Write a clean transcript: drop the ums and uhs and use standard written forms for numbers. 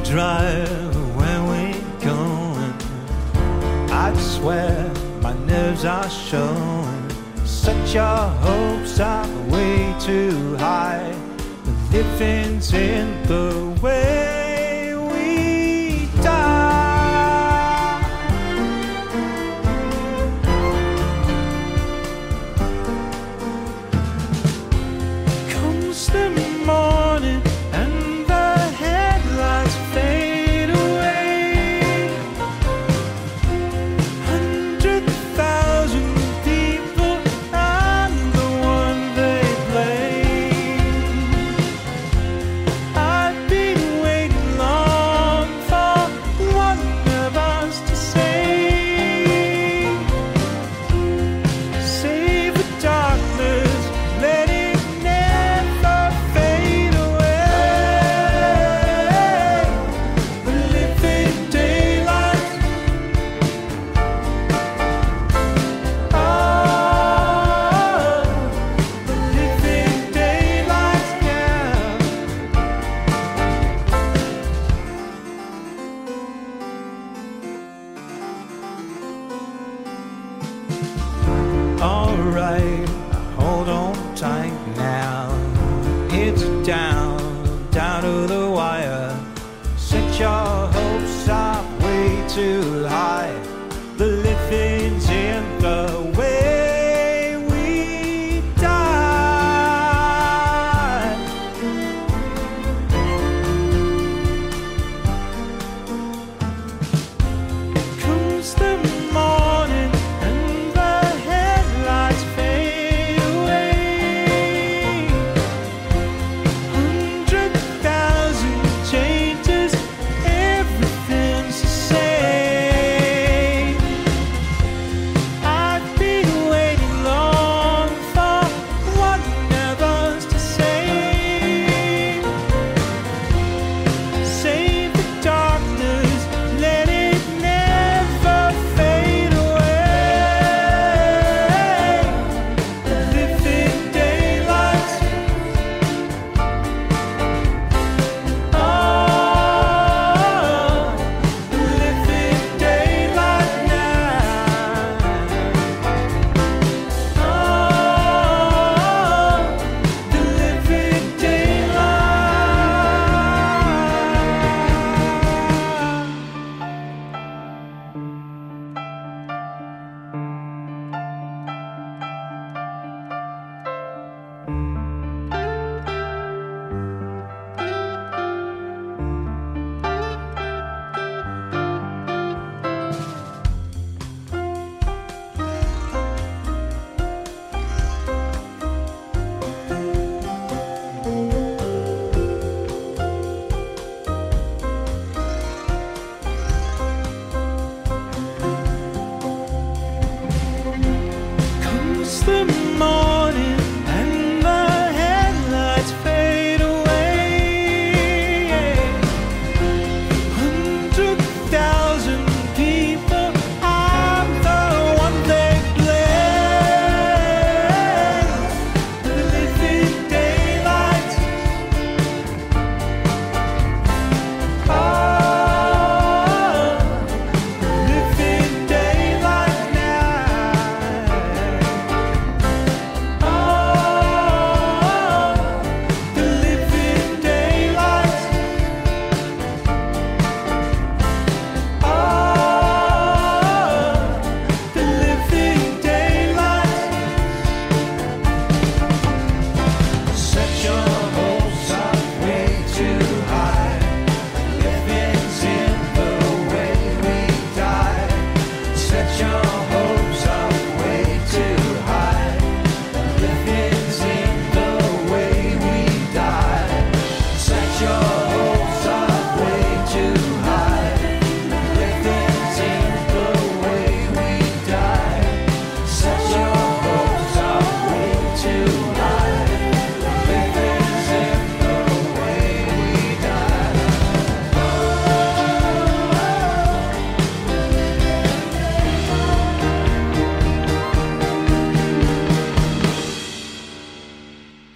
drive, where we going? I swear my nerves are showing. Set your hopes are way too high. The living's in the way we die. Comes the morning and the headlights fade away. 100,000 people, I'm the one they blame. I've been waiting long for one of us to save the darkness, let it never fade away. The living daylight, oh, the living daylight, yeah. Alright, hold on tight now. It's down, down to the